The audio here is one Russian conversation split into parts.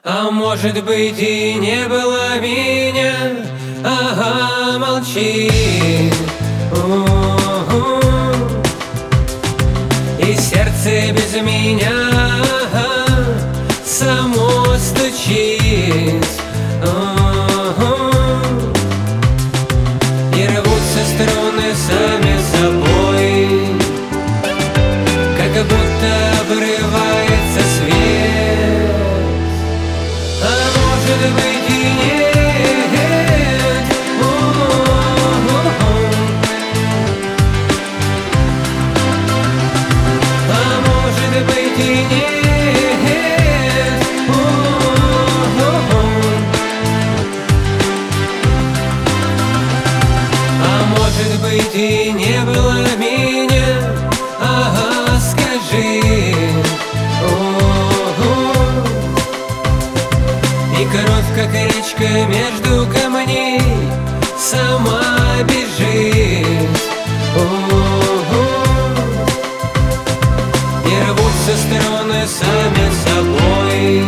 А может быть и не было меня. Ага, молчи. И сердце без меня само стучит. И рвутся струны сами собой, как будто обрывается свет. А может быть и нет. А может быть и нет. А может быть и не было меня. Ага, скажи. И кровь, как речка между камней, сама бежит. И рвутся струны сами собой,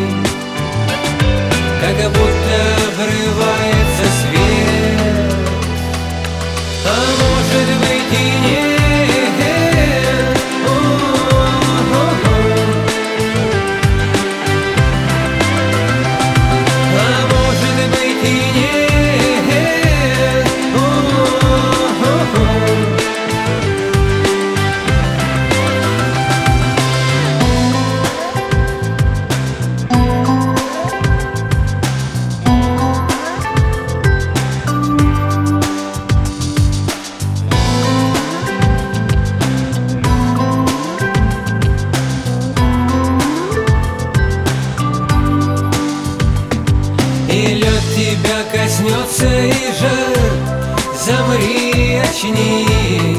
как будто обрывается свет. А может быть и нет. А может быть и нет. И лед тебя коснется, и жар, замри, очнись.